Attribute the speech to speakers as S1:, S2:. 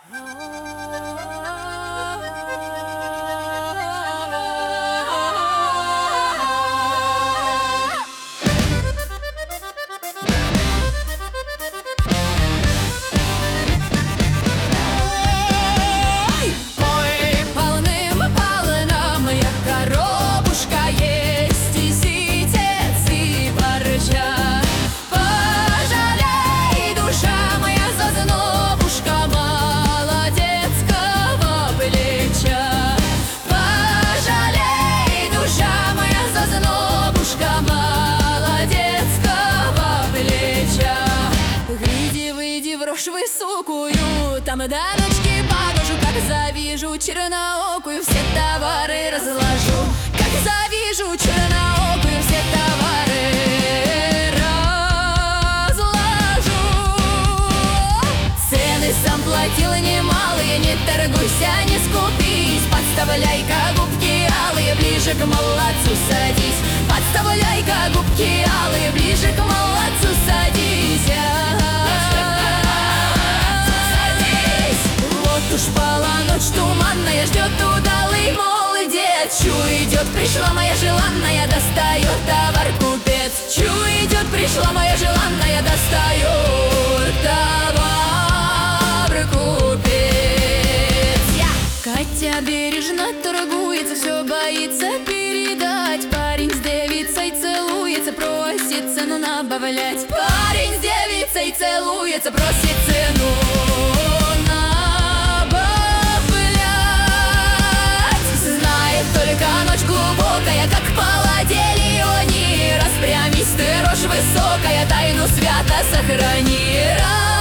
S1: Брошь высокую, там дамочки покажу, как завижу черноокую, все товары разложу. Как завижу черноокую, все товары разложу. Цены сам платил немалые, не торгуйся, не скупись. Подставляй-ка губки алые, ближе к молодцу садись. Подставляй-ка губки алые, ближе к молодцу садись. Уж полночь туманная, ждет удалый молодец. Чу идет, пришла моя желанная, достает товар купец. Чу идет, пришла моя желанная, достает товар купец. Катя бережно торгуется, все боится передать. Парень с девицей целуется, просит цену набавлять. Парень с девицей целуется, просит цену. Как полодели они, распрямись ты, рожь высокая, тайну свято сохрани.